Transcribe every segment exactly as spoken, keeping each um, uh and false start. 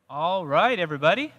All right, everybody.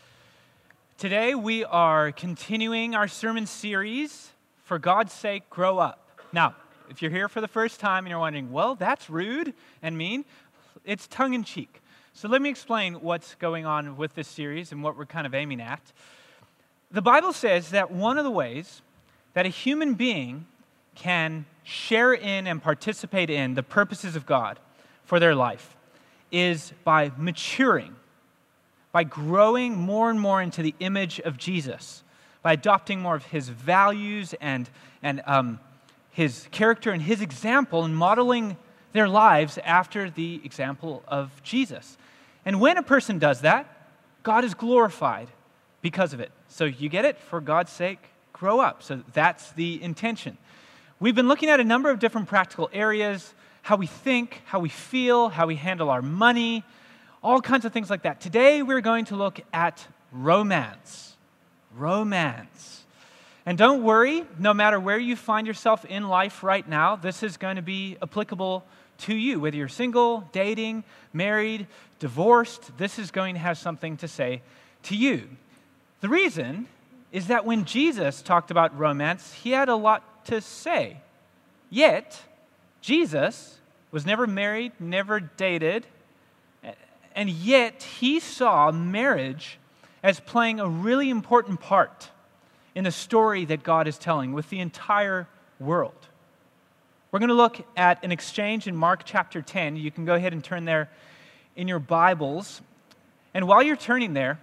Today we are continuing our sermon series, For God's Sake, Grow Up. Now, if you're here for the first time and you're wondering, well, that's rude and mean, it's tongue-in-cheek. So let me explain what's going on with this series and what we're kind of aiming at. The Bible says that one of the ways that a human being can share in and participate in the purposes of God for their life is by maturing, by growing more and more into the image of Jesus, by adopting more of his values and, and um, his character and his example and modeling their lives after the example of Jesus. And when a person does that, God is glorified because of it. So you get it? For God's sake, grow up. So that's the intention. We've been looking at a number of different practical areas, how we think, how we feel, how we handle our money, all kinds of things like that. Today, we're going to look at romance. Romance. And don't worry, no matter where you find yourself in life right now, this is going to be applicable to you. Whether you're single, dating, married, divorced, this is going to have something to say to you. The reason is that when Jesus talked about romance, he had a lot to say. Yet, Jesus was never married, never dated, and yet he saw marriage as playing a really important part in the story that God is telling with the entire world. We're going to look at an exchange in Mark chapter ten. You can go ahead and turn there in your Bibles. And while you're turning there,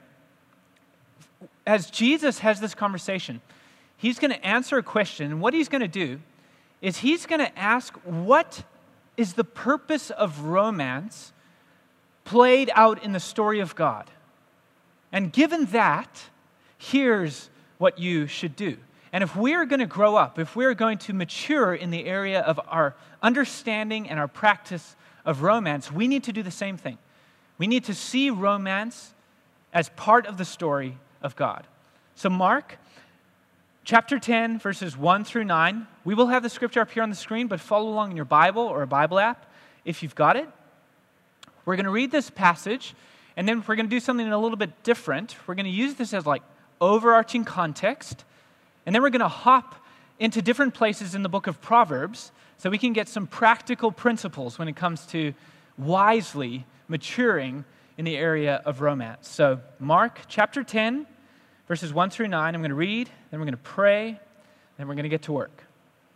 as Jesus has this conversation, he's going to answer a question. And what he's going to do is he's going to ask, what is the purpose of romance played out in the story of God? And given that, here's what you should do. And if we're going to grow up, if we're going to mature in the area of our understanding and our practice of romance, we need to do the same thing. We need to see romance as part of the story of God. So Mark chapter ten, verses one through nine, we will have the scripture up here on the screen, but follow along in your Bible or a Bible app if you've got it. We're going to read this passage, and then we're going to do something a little bit different. We're going to use this as like overarching context, and then we're going to hop into different places in the book of Proverbs so we can get some practical principles when it comes to wisely maturing in the area of romance. So Mark chapter ten, verses one through nine, I'm going to read, then we're going to pray, then we're going to get to work.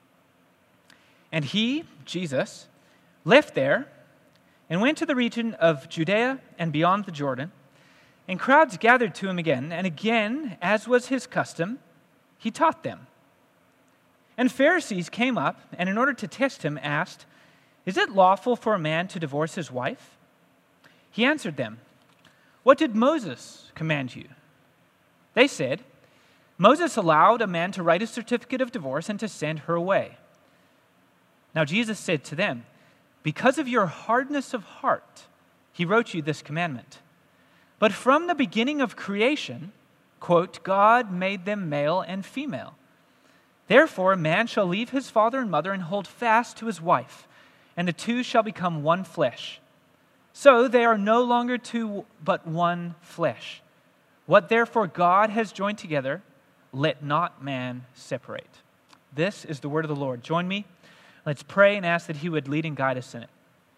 And he, Jesus, left there and went to the region of Judea and beyond the Jordan, and crowds gathered to him again, and again, as was his custom, he taught them. And Pharisees came up, and in order to test him, asked, "Is it lawful for a man to divorce his wife?" He answered them, "What did Moses command you?" They said, "Moses allowed a man to write a certificate of divorce and to send her away." Now Jesus said to them, "Because of your hardness of heart, he wrote you this commandment. But from the beginning of creation, quote, God made them male and female. Therefore, a man shall leave his father and mother and hold fast to his wife, and the two shall become one flesh. So they are no longer two, but one flesh. What therefore God has joined together, let not man separate." This is the word of the Lord. Join me. Let's pray and ask that he would lead and guide us in it.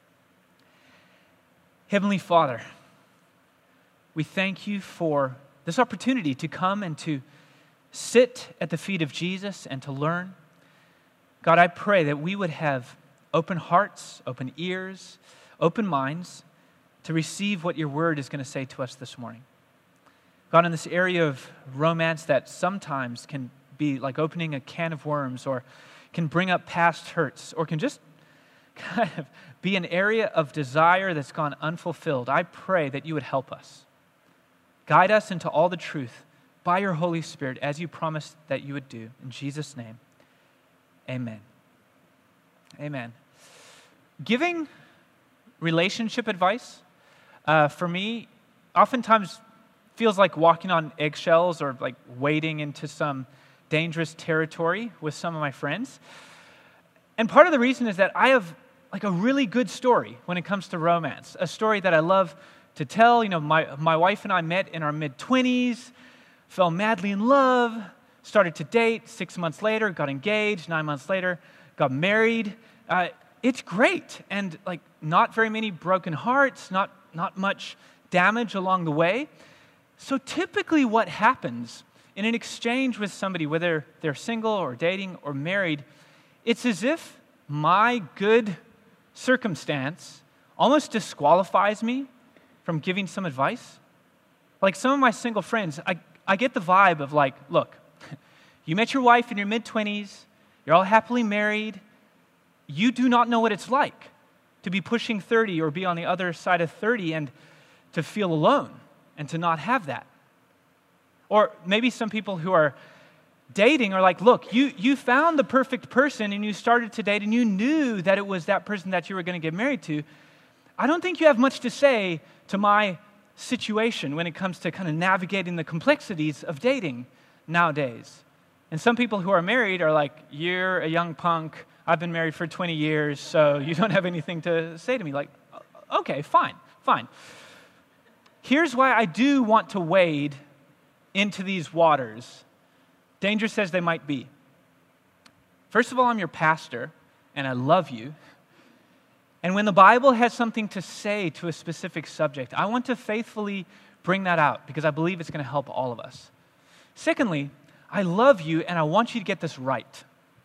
Heavenly Father, we thank you for this opportunity to come and to sit at the feet of Jesus and to learn. God, I pray that we would have open hearts, open ears, open minds to receive what your word is going to say to us this morning. God, in this area of romance that sometimes can be like opening a can of worms, or can bring up past hurts, or can just kind of be an area of desire that's gone unfulfilled, I pray that you would help us. Guide us into all the truth by your Holy Spirit, as you promised that you would do. In Jesus' name, amen. Amen. Giving relationship advice, uh, for me, oftentimes feels like walking on eggshells or like wading into some dangerous territory with some of my friends. And part of the reason is that I have like a really good story when it comes to romance, a story that I love to tell. You know, my, my wife and I met in our mid-twenties, fell madly in love, started to date. Six months later, got engaged. Nine months later, got married. Uh, it's great. And like not very many broken hearts, not, not much damage along the way. So typically what happens in an exchange with somebody, whether they're single or dating or married, it's as if my good circumstance almost disqualifies me from giving some advice. Like some of my single friends, I, I get the vibe of like, look, you met your wife in your mid-twenties, you're all happily married, you do not know what it's like to be pushing thirty or be on the other side of thirty and to feel alone and to not have that. Or maybe some people who are dating are like, look, you, you found the perfect person and you started to date and you knew that it was that person that you were going to get married to. I don't think you have much to say to my situation when it comes to kind of navigating the complexities of dating nowadays. And some people who are married are like, you're a young punk, I've been married for twenty years, so you don't have anything to say to me. Like, okay, fine, fine. Here's why I do want to wade into these waters, dangerous as they might be. First of all, I'm your pastor, and I love you. And when the Bible has something to say to a specific subject, I want to faithfully bring that out because I believe it's going to help all of us. Secondly, I love you, and I want you to get this right.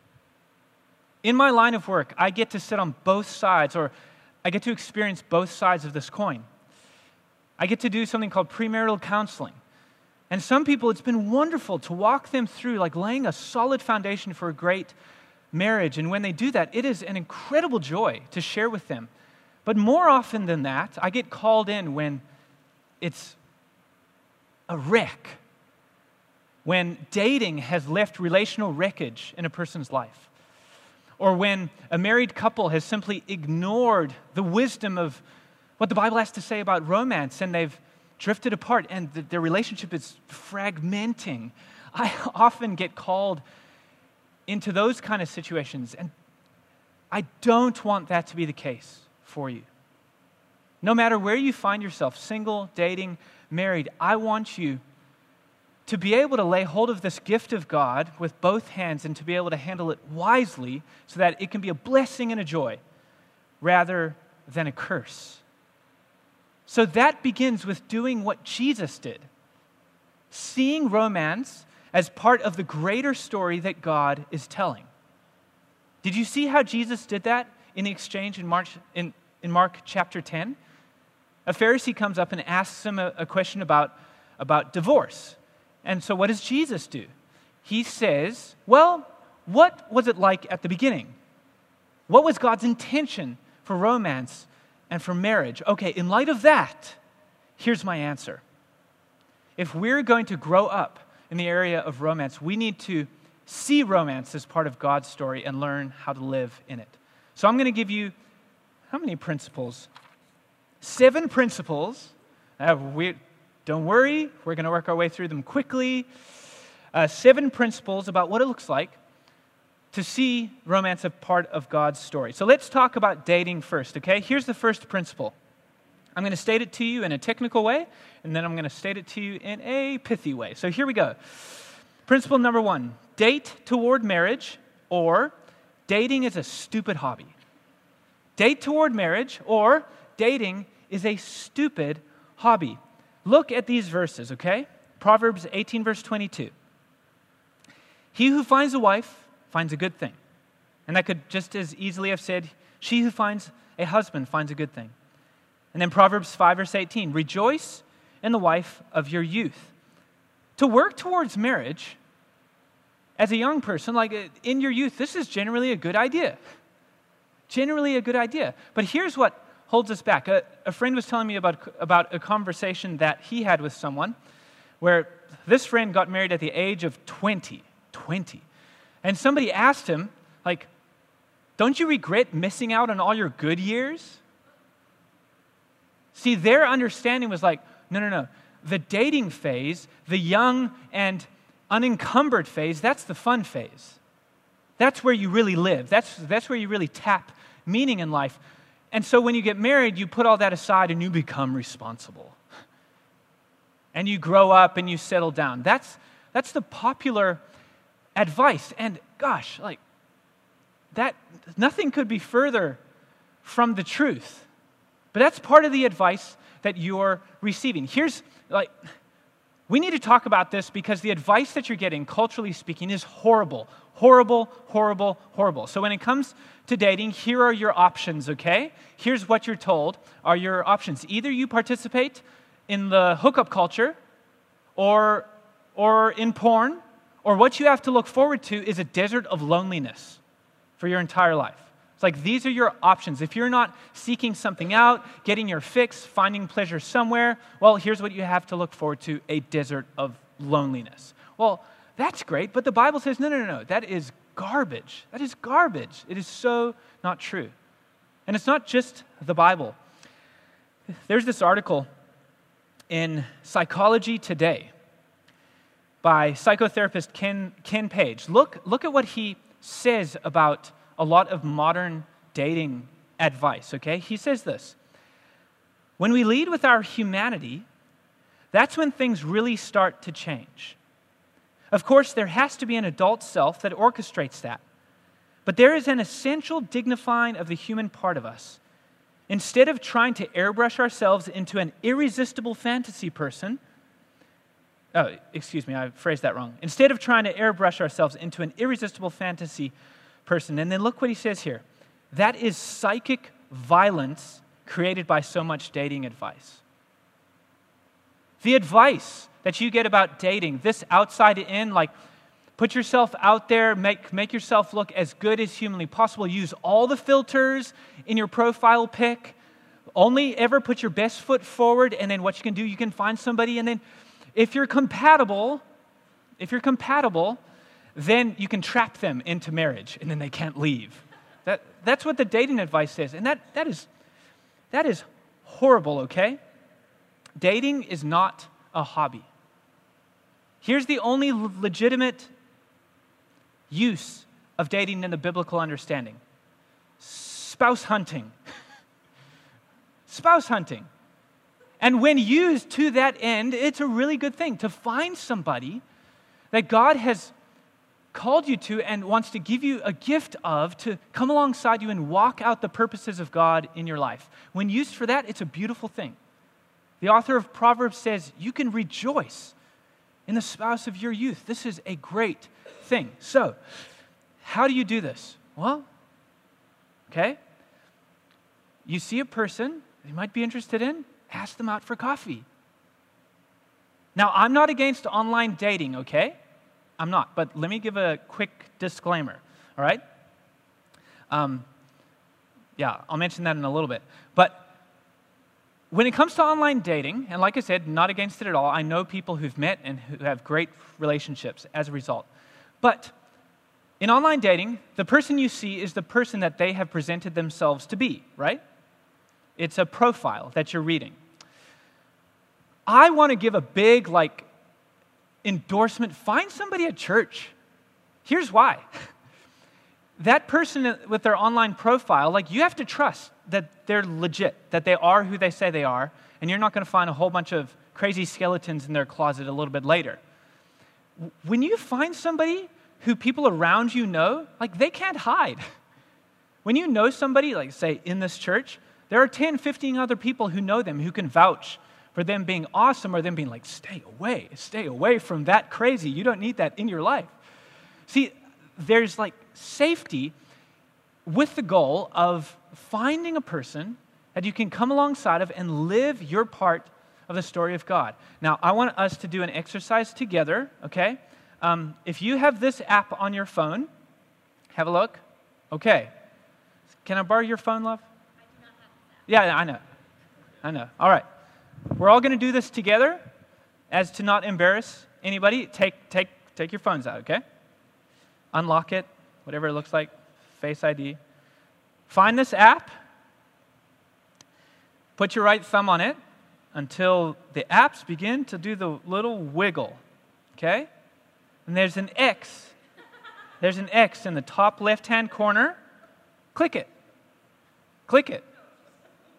In my line of work, I get to sit on both sides, or I get to experience both sides of this coin. I get to do something called premarital counseling. And some people, it's been wonderful to walk them through, like laying a solid foundation for a great marriage. And when they do that, it is an incredible joy to share with them. But more often than that, I get called in when it's a wreck, when dating has left relational wreckage in a person's life, or when a married couple has simply ignored the wisdom of what the Bible has to say about romance, and they've drifted apart, and the, their relationship is fragmenting. I often get called into those kind of situations, and I don't want that to be the case for you. No matter where you find yourself, single, dating, married, I want you to be able to lay hold of this gift of God with both hands and to be able to handle it wisely so that it can be a blessing and a joy rather than a curse. So that begins with doing what Jesus did, seeing romance as part of the greater story that God is telling. Did you see how Jesus did that in the exchange in Mark, in, in Mark chapter ten? A Pharisee comes up and asks him a, a question about, about divorce. And so what does Jesus do? He says, well, what was it like at the beginning? What was God's intention for romance and for marriage? Okay, in light of that, here's my answer. If we're going to grow up in the area of romance, we need to see romance as part of God's story and learn how to live in it. So I'm going to give you, how many principles? Seven principles. Uh, we, don't worry, we're going to work our way through them quickly. Uh, seven principles about what it looks like to see romance as part of God's story. So let's talk about dating first, okay? Here's the first principle. I'm going to state it to you in a technical way, and then I'm going to state it to you in a pithy way. So here we go. Principle number one, date toward marriage, or dating is a stupid hobby. Date toward marriage, or dating is a stupid hobby. Look at these verses, okay? Proverbs eighteen, verse twenty-two. He who finds a wife finds a good thing. And that could just as easily have said, she who finds a husband finds a good thing. And then Proverbs five, verse eighteen, rejoice in the wife of your youth. To work towards marriage, as a young person, like in your youth, this is generally a good idea. Generally a good idea. But here's what holds us back. A, a friend was telling me about, about a conversation that he had with someone where this friend got married at the age of twenty. twenty. And somebody asked him, like, don't you regret missing out on all your good years? See, their understanding was like, no, no, no. The dating phase, the young and unencumbered phase, that's the fun phase. That's where you really live. That's, that's where you really tap meaning in life. And so when you get married, you put all that aside and you become responsible. And you grow up and you settle down. That's that's the popular advice. And gosh, like that, nothing could be further from the truth. But that's part of the advice that you're receiving. Here's, like, we need to talk about this because the advice that you're getting, culturally speaking, is horrible. Horrible, horrible, horrible. So when it comes to dating, here are your options, okay? Here's what you're told are your options. Either you participate in the hookup culture or, or in porn, or what you have to look forward to is a desert of loneliness for your entire life. It's like these are your options. If you're not seeking something out, getting your fix, finding pleasure somewhere, well, here's what you have to look forward to, a desert of loneliness. Well, that's great, but the Bible says, no, no, no, no, that is garbage. That is garbage. It is so not true. And it's not just the Bible. There's this article in Psychology Today by psychotherapist Ken, Ken Page. Look, look at what he says about a lot of modern dating advice, okay? He says this: when we lead with our humanity, that's when things really start to change. Of course, there has to be an adult self that orchestrates that. But there is an essential dignifying of the human part of us. Instead of trying to airbrush ourselves into an irresistible fantasy person, oh, excuse me, I phrased that wrong. Instead of trying to airbrush ourselves into an irresistible fantasy person, and then look what he says here. That is psychic violence created by so much dating advice. The advice that you get about dating, this outside in, like put yourself out there, make, make yourself look as good as humanly possible, use all the filters in your profile pic, only ever put your best foot forward, and then what you can do, you can find somebody, and then if you're compatible, if you're compatible, then you can trap them into marriage, and then they can't leave. That, that's what the dating advice says, and that, that is that is horrible, okay? Dating is not a hobby. Here's the only legitimate use of dating in the biblical understanding. Spouse hunting. Spouse hunting. And when used to that end, it's a really good thing to find somebody that God has called you to and wants to give you a gift of to come alongside you and walk out the purposes of God in your life. When used for that, it's a beautiful thing. The author of Proverbs says, you can rejoice in the spouse of your youth. This is a great thing. So, how do you do this? Well, okay, you see a person you might be interested in, ask them out for coffee. Now, I'm not against online dating, okay? I'm not, but let me give a quick disclaimer, all right? Um, yeah, I'll mention that in a little bit. But when it comes to online dating, and like I said, not against it at all, I know people who've met and who have great relationships as a result. But in online dating, the person you see is the person that they have presented themselves to be, right? It's a profile that you're reading. I want to give a big, like, endorsement. Find somebody at church. Here's why. That person with their online profile, like, you have to trust that they're legit, that they are who they say they are, and you're not going to find a whole bunch of crazy skeletons in their closet a little bit later. When you find somebody who people around you know, like, they can't hide. When you know somebody, like, say, in this church, there are ten, fifteen other people who know them who can vouch for them being awesome or them being like, stay away, stay away from that crazy. You don't need that in your life. See, there's like safety with the goal of finding a person that you can come alongside of and live your part of the story of God. Now, I want us to do an exercise together, okay? Um, if you have this app on your phone, have a look. Okay. Can I borrow your phone, love? I do not have this app. Yeah, I know. I know. All right. We're all going to do this together as to not embarrass anybody. Take take take your phones out, okay? Unlock it, whatever it looks like, Face I D. Find this app. Put your right thumb on it until the apps begin to do the little wiggle, okay? And there's an X. There's an X in the top left-hand corner. Click it. Click it.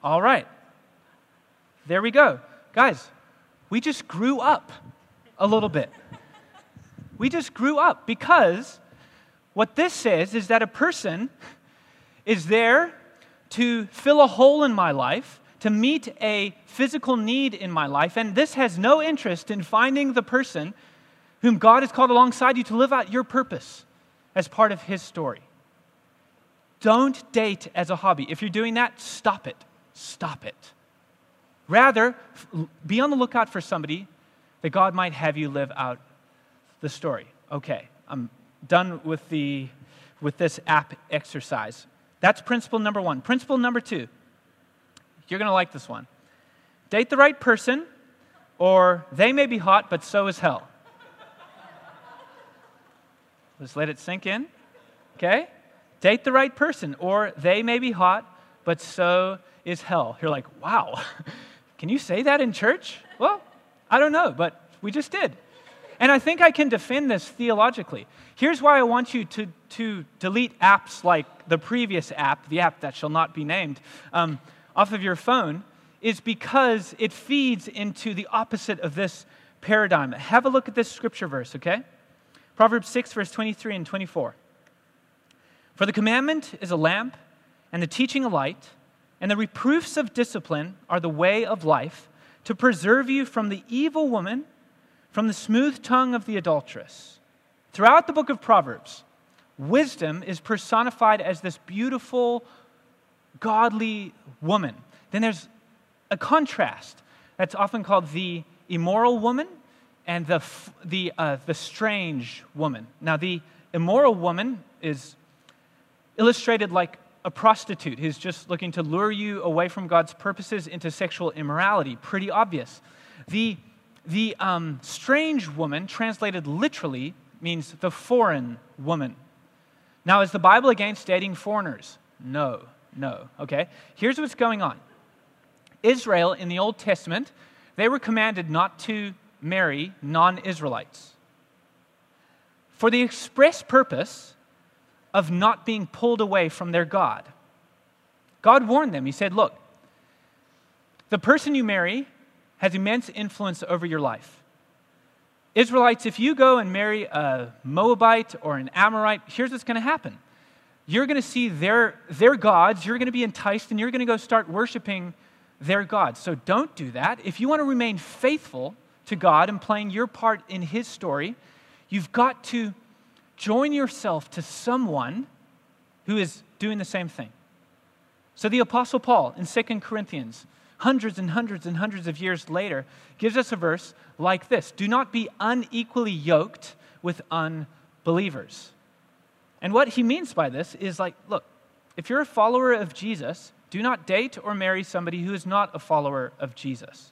All right. There we go. Guys, we just grew up a little bit. We just grew up because what this says is that a person is there to fill a hole in my life, to meet a physical need in my life, and this has no interest in finding the person whom God has called alongside you to live out your purpose as part of His story. Don't date as a hobby. If you're doing that, stop it. Stop it. Rather, be on the lookout for somebody that God might have you live out the story. Okay, I'm done with the with this app exercise. That's principle number one. Principle number two. You're going to like this one. Date the right person, or they may be hot, but so is hell. Let's let it sink in. Okay? Date the right person, or they may be hot, but so is hell. You're like, wow, can you say that in church? Well, I don't know, but we just did. And I think I can defend this theologically. Here's why I want you to, to delete apps like the previous app, the app that shall not be named, um, off of your phone, is because it feeds into the opposite of this paradigm. Have a look at this scripture verse, okay? Proverbs six, verse twenty-three and twenty-four. For the commandment is a lamp, and the teaching a light, and the reproofs of discipline are the way of life, to preserve you from the evil woman, from the smooth tongue of the adulteress. Throughout the book of Proverbs, wisdom is personified as this beautiful, godly woman. Then there's a contrast that's often called the immoral woman and the the uh, the strange woman. Now, the immoral woman is illustrated like a prostitute who's just looking to lure you away from God's purposes into sexual immorality. Pretty obvious. The the um, strange woman, translated literally, means the foreign woman. Now, is the Bible against dating foreigners? No, no. Okay. Here's what's going on. Israel in the Old Testament, they were commanded not to marry non-Israelites for the express purpose of not being pulled away from their God. God warned them. He said, look, the person you marry has immense influence over your life. Israelites, if you go and marry a Moabite or an Amorite, here's what's going to happen. You're going to see their, their gods, you're going to be enticed, and you're going to go start worshiping their gods. So don't do that. If you want to remain faithful to God and playing your part in His story, you've got to join yourself to someone who is doing the same thing. So the Apostle Paul in Second Corinthians, hundreds and hundreds and hundreds of years later, gives us a verse like this. Do not be unequally yoked with unbelievers. And what he means by this is like, look, if you're a follower of Jesus, do not date or marry somebody who is not a follower of Jesus.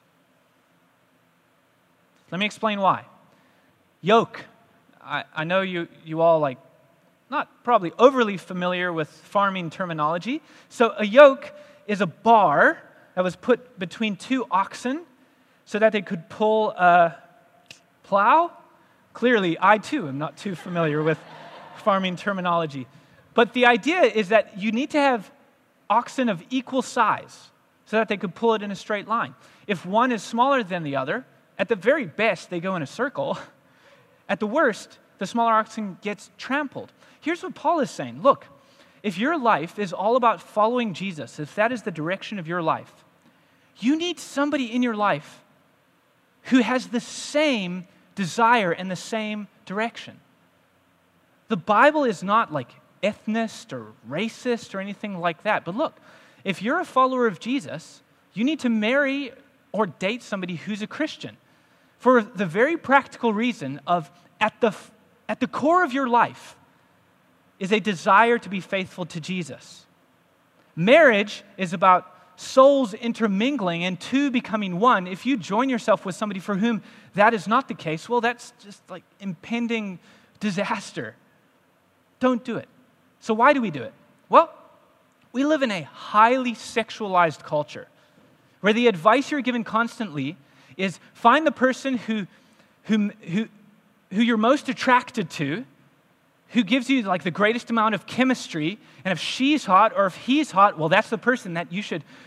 Let me explain why. Yoke. I, I know you, you all like, not probably overly familiar with farming terminology. So a yoke is a bar that was put between two oxen so that they could pull a plow. Clearly, I too am not too familiar with farming terminology. But the idea is that you need to have oxen of equal size so that they could pull it in a straight line. If one is smaller than the other, at the very best, they go in a circle. At the worst, the smaller oxen gets trampled. Here's what Paul is saying. Look, if your life is all about following Jesus, if that is the direction of your life, you need somebody in your life who has the same desire and the same direction. The Bible is not like ethnicist or racist or anything like that. But look, if you're a follower of Jesus, you need to marry or date somebody who's a Christian for the very practical reason of at the, at the core of your life is a desire to be faithful to Jesus. Marriage is about souls intermingling and two becoming one. If you join yourself with somebody for whom that is not the case, well, that's just like impending disaster. Don't do it. So why do we do it? Well, we live in a highly sexualized culture where the advice you're given constantly is find the person who, who, who, who you're most attracted to, who gives you like the greatest amount of chemistry, and if she's hot or if he's hot, well, that's the person that you should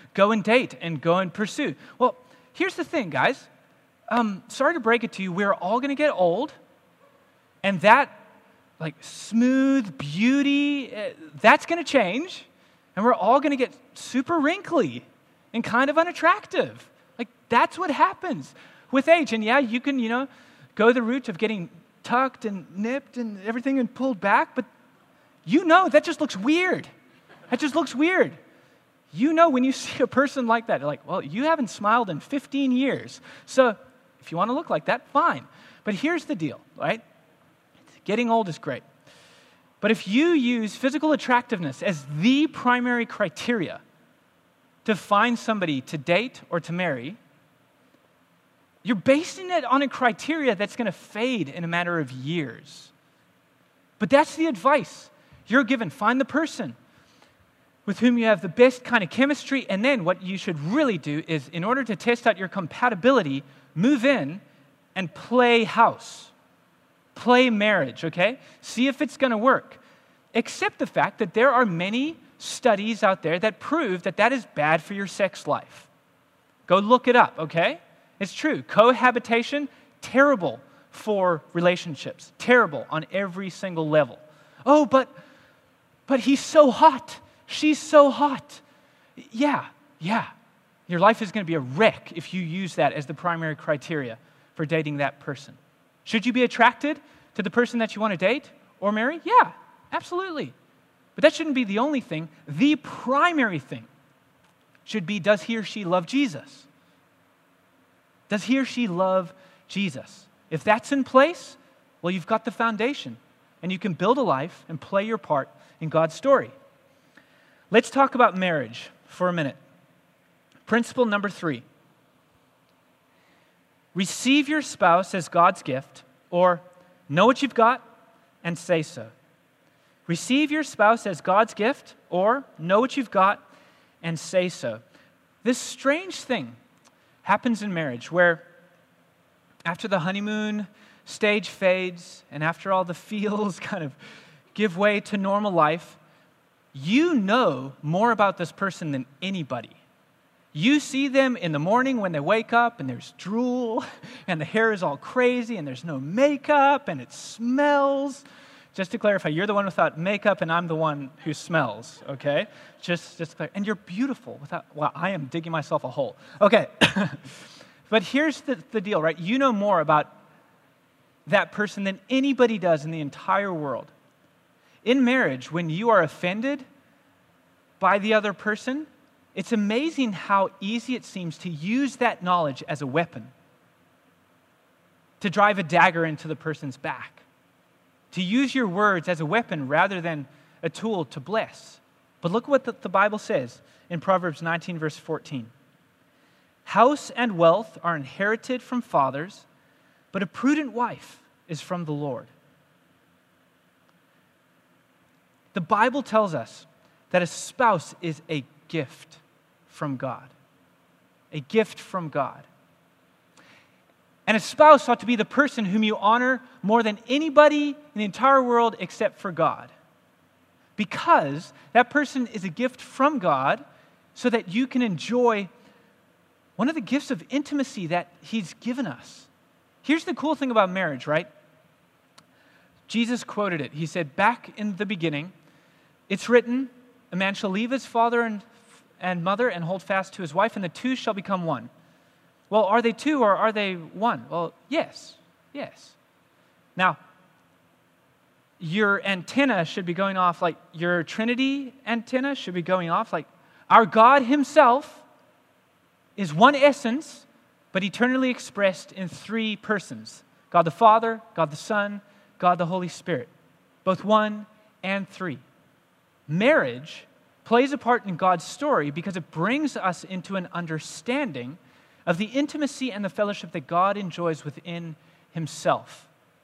go and date and go and pursue. Well, here's the thing, guys. Um, sorry to break it to you, we're all going to get old, and that like smooth beauty, uh, that's going to change, and we're all going to get super wrinkly and kind of unattractive. Like, that's what happens with age. And yeah, you can, you know, go the route of getting tucked and nipped and everything and pulled back, but you know that just looks weird. That just looks weird. You know when you see a person like that, you're like, well, you haven't smiled in fifteen years. So if you want to look like that, fine. But here's the deal, right? Getting old is great. But if you use physical attractiveness as the primary criteria to find somebody to date or to marry, you're basing it on a criteria that's going to fade in a matter of years. But that's the advice you're given. Find the person with whom you have the best kind of chemistry, and then what you should really do is, in order to test out your compatibility, move in and play house. Play marriage, okay? See if it's going to work. Accept the fact that there are many studies out there that prove that that is bad for your sex life. Go look it up, okay? It's true. Cohabitation, terrible for relationships. Terrible on every single level. Oh, but but he's so hot. She's so hot. Yeah, yeah. Your life is going to be a wreck if you use that as the primary criteria for dating that person. Should you be attracted to the person that you want to date or marry? Yeah, absolutely. But that shouldn't be the only thing. The primary thing should be, does he or she love Jesus? Does he or she love Jesus? If that's in place, well, you've got the foundation, and you can build a life and play your part in God's story. Let's talk about marriage for a minute. Principle number three. Receive your spouse as God's gift, or know what you've got and say so. Receive your spouse as God's gift, or know what you've got and say so. This strange thing happens in marriage where after the honeymoon stage fades and after all the feels kind of give way to normal life, you know more about this person than anybody. You see them in the morning when they wake up and there's drool and the hair is all crazy and there's no makeup and it smells. Just to clarify, you're the one without makeup and I'm the one who smells, okay? Just, just clear. And you're beautiful without, well, I am digging myself a hole. Okay, but here's the, the deal, right? You know more about that person than anybody does in the entire world. In marriage, when you are offended by the other person, it's amazing how easy it seems to use that knowledge as a weapon, to drive a dagger into the person's back, to use your words as a weapon rather than a tool to bless. But look what the, the Bible says in Proverbs nineteen, verse fourteen. House and wealth are inherited from fathers, but a prudent wife is from the Lord. The Bible tells us that a spouse is a gift from God. A gift from God. And a spouse ought to be the person whom you honor more than anybody in the entire world except for God. Because that person is a gift from God so that you can enjoy one of the gifts of intimacy that He's given us. Here's the cool thing about marriage, right? Jesus quoted it. He said, back in the beginning, it's written, a man shall leave his father and, and mother and hold fast to his wife, and the two shall become one. Well, are they two or are they one? Well, yes, yes. Now, your antenna should be going off, like your Trinity antenna should be going off, like our God Himself is one essence, but eternally expressed in three persons. God the Father, God the Son, God the Holy Spirit. Both one and three. Marriage plays a part in God's story because it brings us into an understanding of the intimacy and the fellowship that God enjoys within Himself.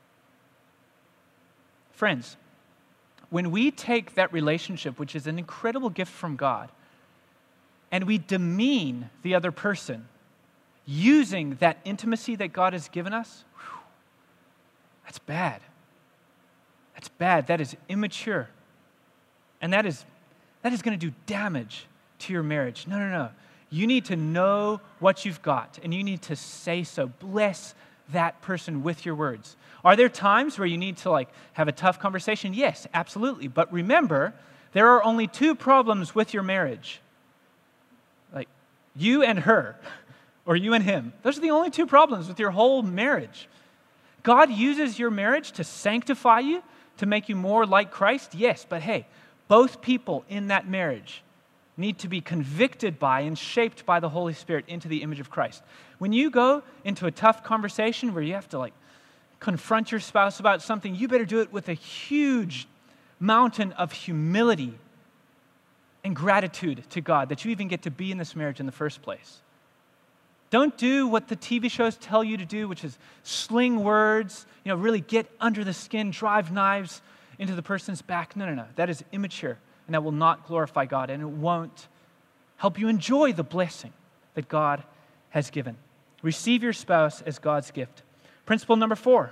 Friends, when we take that relationship, which is an incredible gift from God, and we demean the other person using that intimacy that God has given us, whew, that's bad. That's bad. That is immature. And that is that is going to do damage to your marriage. No, no, no. you need to know what you've got, and you need to say so. Bless that person with your words. Are there times where you need to like have a tough conversation? Yes, absolutely. But remember, there are only two problems with your marriage. Like you and her, or you and him. Those are the only two problems with your whole marriage. God uses your marriage to sanctify you, to make you more like Christ. Yes, but hey, both people in that marriage need to be convicted by and shaped by the Holy Spirit into the image of Christ. When you go into a tough conversation where you have to like confront your spouse about something, you better do it with a huge mountain of humility and gratitude to God that you even get to be in this marriage in the first place. Don't do what the T V shows tell you to do, which is sling words, you know, really get under the skin, drive knives into the person's back. No, no, no. That is immature, and that will not glorify God, and it won't help you enjoy the blessing that God has given. Receive your spouse as God's gift. Principle number four,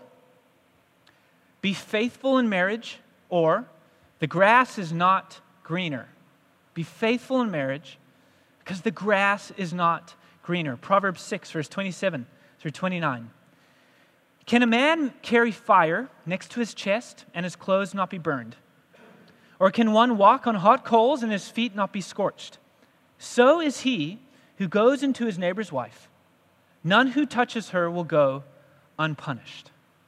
be faithful in marriage, or the grass is not greener. Be faithful in marriage because the grass is not greener. Proverbs six, verse twenty-seven through twenty-nine. Can a man carry fire next to his chest and his clothes not be burned? Or can one walk on hot coals and his feet not be scorched? So is he who goes into his neighbor's wife. None who touches her will go unpunished.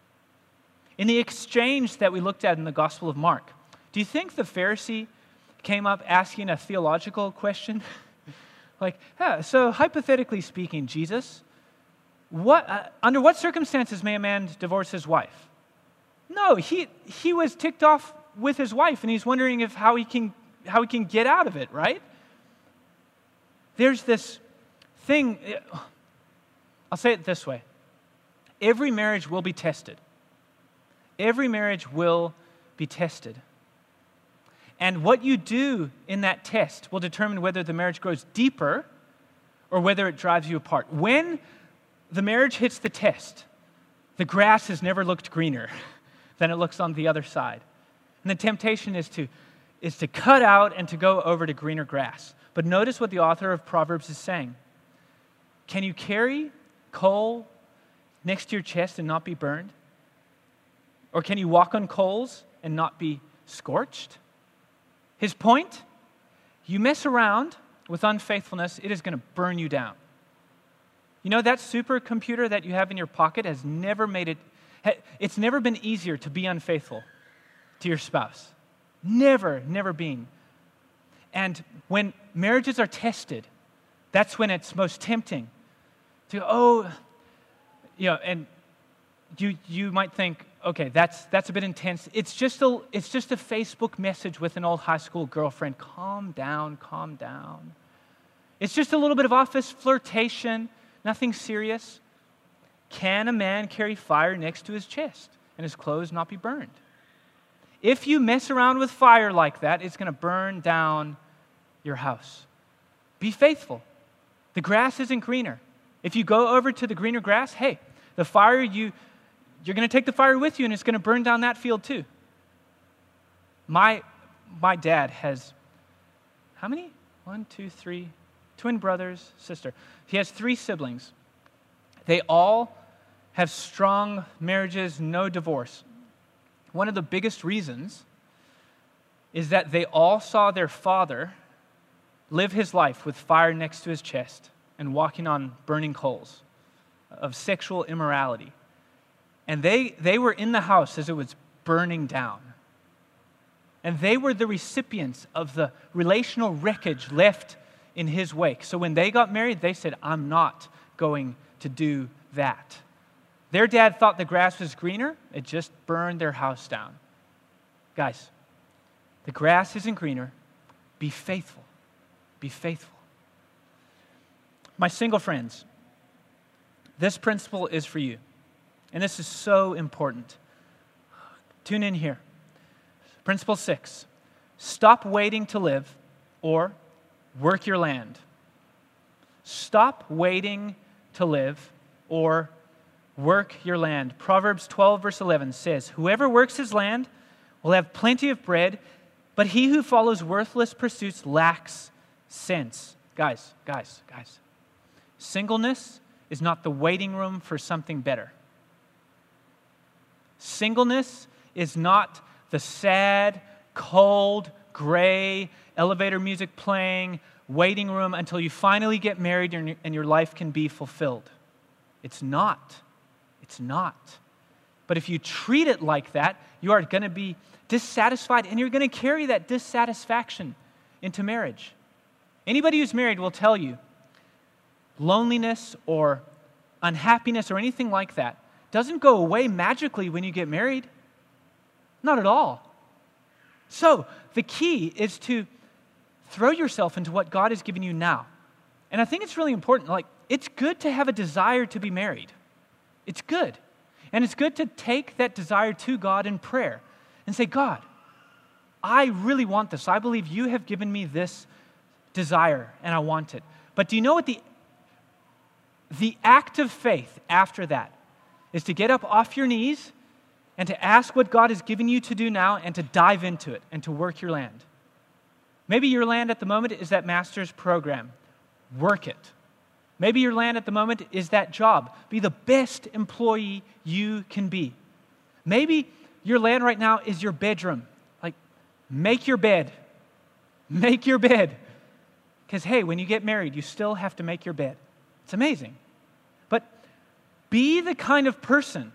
In the exchange that we looked at in the Gospel of Mark, do you think the Pharisee came up asking a theological question? Like, yeah, so hypothetically speaking, Jesus, what uh, under what circumstances may a man divorce his wife? No, he he was ticked off with his wife, and he's wondering if how he can how he can get out of it, right? There's this thing, I'll say it this way. Every marriage will be tested. Every marriage will be tested. And what you do in that test will determine whether the marriage grows deeper or whether it drives you apart. When the marriage hits the test, the grass has never looked greener than it looks on the other side. And the temptation is to, is to cut out and to go over to greener grass. But notice what the author of Proverbs is saying. Can you carry coal next to your chest and not be burned? Or can you walk on coals and not be scorched? His point, you mess around with unfaithfulness, it is going to burn you down. You know, that supercomputer that you have in your pocket has never made it, it's never been easier to be unfaithful to your spouse. Never, never been. And when marriages are tested, that's when it's most tempting to, oh, you know, and you you might think, okay, that's that's a bit intense. It's just a it's just a Facebook message with an old high school girlfriend. Calm down, calm down. It's just a little bit of office flirtation, nothing serious. Can a man carry fire next to his chest and his clothes not be burned? If you mess around with fire like that, it's going to burn down your house. Be faithful. The grass isn't greener. If you go over to the greener grass, hey, the fire you You're going to take the fire with you, and it's going to burn down that field too. My my dad has, how many? One, two, three, twin brothers, sister. He has three siblings. They all have strong marriages, no divorce. One of the biggest reasons is that they all saw their father live his life with fire next to his chest and walking on burning coals of sexual immorality. And they, they were in the house as it was burning down. And they were the recipients of the relational wreckage left in his wake. So when they got married, they said, I'm not going to do that. Their dad thought the grass was greener. It just burned their house down. Guys, the grass isn't greener. Be faithful. Be faithful. My single friends, this principle is for you. And this is so important. Tune in here. Principle six, stop waiting to live or work your land. Stop waiting to live or work your land. Proverbs twelve, verse eleven says, whoever works his land will have plenty of bread, but he who follows worthless pursuits lacks sense. guys, guys, guys. Singleness is not the waiting room for something better. Singleness is not the sad, cold, gray, elevator music playing, waiting room until you finally get married and your, and your life can be fulfilled. It's not. It's not. But if you treat it like that, you are going to be dissatisfied and you're going to carry that dissatisfaction into marriage. Anybody who's married will tell you loneliness or unhappiness or anything like that doesn't go away magically when you get married. Not at all. So the key is to throw yourself into what God has given you now. And I think it's really important. Like, it's good to have a desire to be married. It's good. And it's good to take that desire to God in prayer and say, God, I really want this. I believe you have given me this desire and I want it. But do you know what the, the act of faith after that is? To get up off your knees and to ask what God has given you to do now and to dive into it and to work your land. Maybe your land at the moment is that master's program. Work it. Maybe your land at the moment is that job. Be the best employee you can be. Maybe your land right now is your bedroom. Like, make your bed. Make your bed. Because, hey, when you get married, you still have to make your bed. It's amazing. But be the kind of person,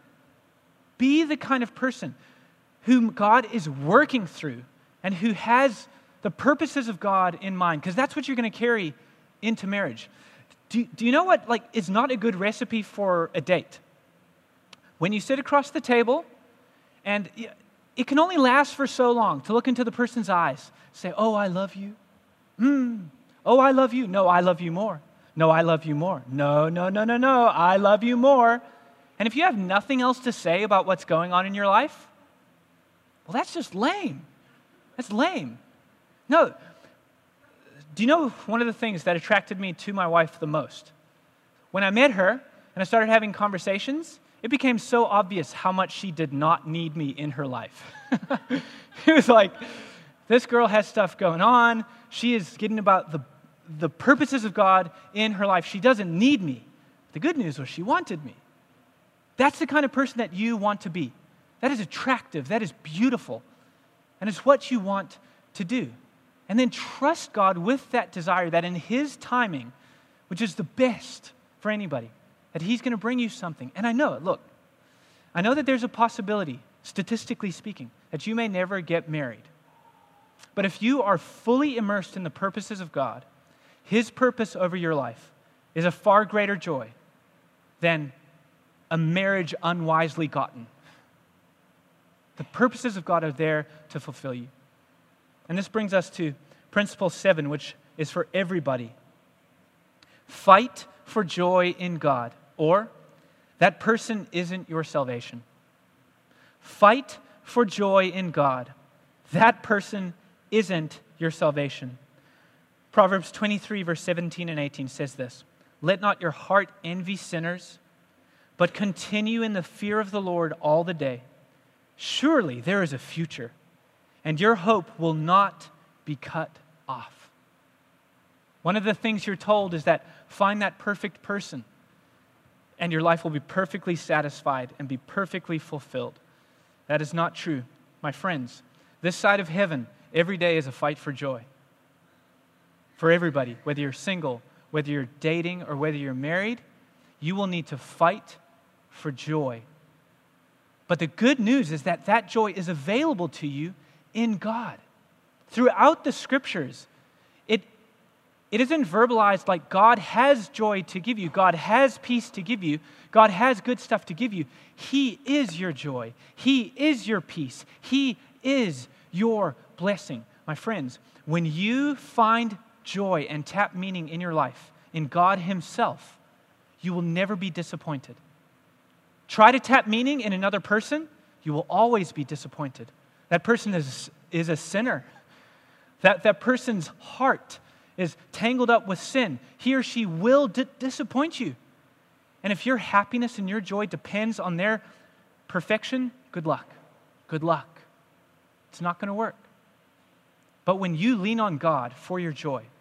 be the kind of person whom God is working through and who has the purposes of God in mind, because that's what you're going to carry into marriage. Do, do you know what, like, is not a good recipe for a date? When you sit across the table, and it can only last for so long to look into the person's eyes, say, oh, I love you. Hmm. Oh, I love you. No, I love you more. No, I love you more. No, no, no, no, no, I love you more. And if you have nothing else to say about what's going on in your life, well, that's just lame. That's lame. No. Do you know one of the things that attracted me to my wife the most? When I met her and I started having conversations, it became so obvious how much she did not need me in her life. It was like, this girl has stuff going on. She is getting about the, the purposes of God in her life. She doesn't need me. The good news was she wanted me. That's the kind of person that you want to be. That is attractive. That is beautiful. And it's what you want to do. And then trust God with that desire that in His timing, which is the best for anybody, that He's going to bring you something. And I know it. Look, I know that there's a possibility, statistically speaking, that you may never get married. But if you are fully immersed in the purposes of God, His purpose over your life is a far greater joy than a marriage unwisely gotten. The purposes of God are there to fulfill you. And this brings us to principle seven, which is for everybody. Fight for joy in God, or that person isn't your salvation. Fight for joy in God. That person isn't your salvation. Proverbs twenty-three, verse seventeen and eighteen says this: let not your heart envy sinners, but continue in the fear of the Lord all the day. Surely there is a future, and your hope will not be cut off. One of the things you're told is that find that perfect person, and your life will be perfectly satisfied and be perfectly fulfilled. That is not true. My friends, this side of heaven, every day is a fight for joy. For everybody, whether you're single, whether you're dating, or whether you're married, you will need to fight for joy. But the good news is that that joy is available to you in God. Throughout the Scriptures, it, it isn't verbalized like God has joy to give you, God has peace to give you, God has good stuff to give you. He is your joy. He is your peace. He is your blessing. My friends, when you find joy and tap meaning in your life, in God Himself, you will never be disappointed. Try to tap meaning in another person, you will always be disappointed. That person is, is a sinner. That, that person's heart is tangled up with sin. He or she will di- disappoint you. And if your happiness and your joy depends on their perfection, good luck. Good luck. It's not going to work. But when you lean on God for your joy,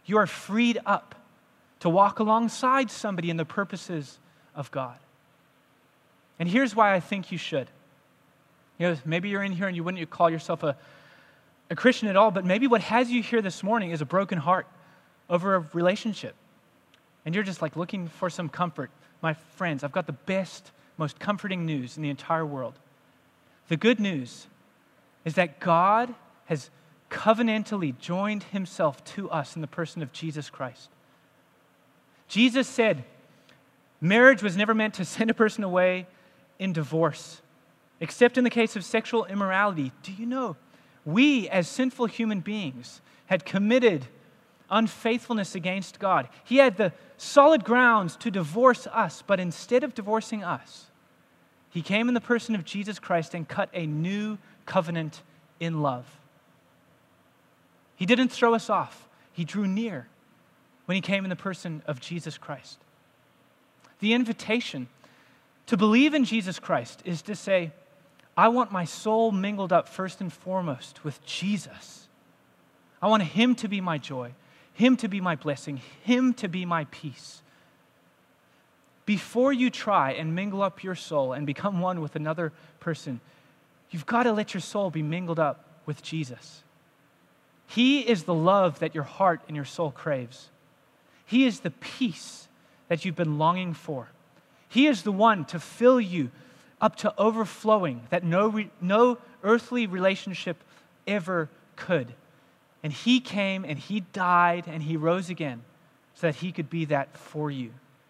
You are freed up to walk alongside somebody in the purposes of God. And here's why I think you should. You know, maybe you're in here and you wouldn't call yourself a, a Christian at all, but maybe what has you here this morning is a broken heart over a relationship. And you're just like looking for some comfort. My friends, I've got the best, most comforting news in the entire world. The good news is that God has covenantally joined himself to us in the person of Jesus Christ. Jesus said, marriage was never meant to send a person away in divorce, except in the case of sexual immorality. Do you know, we as sinful human beings had committed unfaithfulness against God. He had the solid grounds to divorce us, but instead of divorcing us, he came in the person of Jesus Christ and cut a new covenant in love. He didn't throw us off. He drew near when he came in the person of Jesus Christ. The invitation to believe in Jesus Christ is to say, I want my soul mingled up first and foremost with Jesus. I want him to be my joy, him to be my blessing, him to be my peace. Before you try and mingle up your soul and become one with another person, you've got to let your soul be mingled up with Jesus. He is the love that your heart and your soul craves. He is the peace that you've been longing for. He is the one to fill you up to overflowing that no, re- no earthly relationship ever could. And he came and he died and he rose again so that he could be that for you.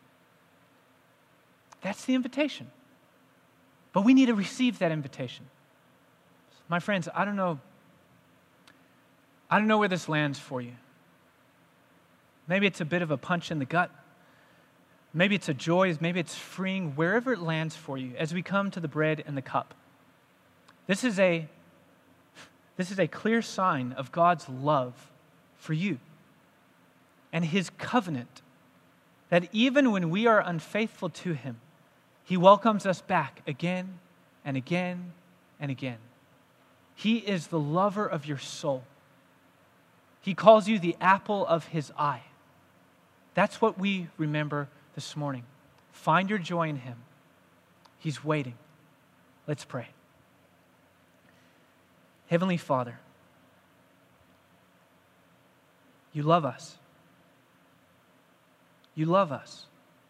That's the invitation. But we need to receive that invitation. My friends, I don't know, I don't know where this lands for you. Maybe it's a bit of a punch in the gut. Maybe it's a joy, maybe it's freeing, wherever it lands for you as we come to the bread and the cup. This is a, this is a clear sign of God's love for you and his covenant that even when we are unfaithful to him, he welcomes us back again and again and again. He is the lover of your soul. He calls you the apple of his eye. That's what we remember this morning. Find your joy in him. He's waiting. Let's pray. Heavenly Father, you love us. You love us.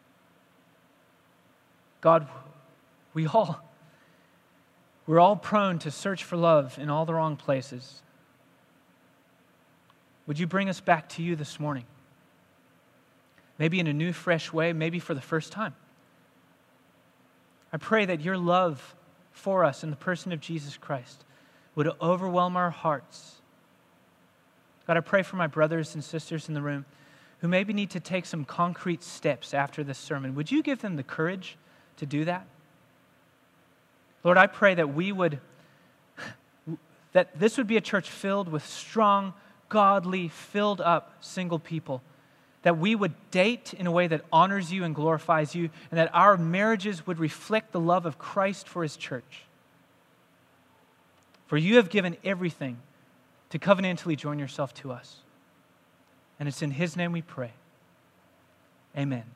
God, we all, we're all prone to search for love in all the wrong places. Would you bring us back to you this morning? Maybe in a new, fresh way, maybe for the first time. I pray that your love for us in the person of Jesus Christ would overwhelm our hearts. God, I pray for my brothers and sisters in the room who maybe need to take some concrete steps after this sermon. Would you give them the courage to do that? Lord, I pray that we would, that this would be a church filled with strong, godly, filled up single people. That we would date in a way that honors you and glorifies you, and that our marriages would reflect the love of Christ for his church. For you have given everything to covenantally join yourself to us. And it's in his name we pray. Amen.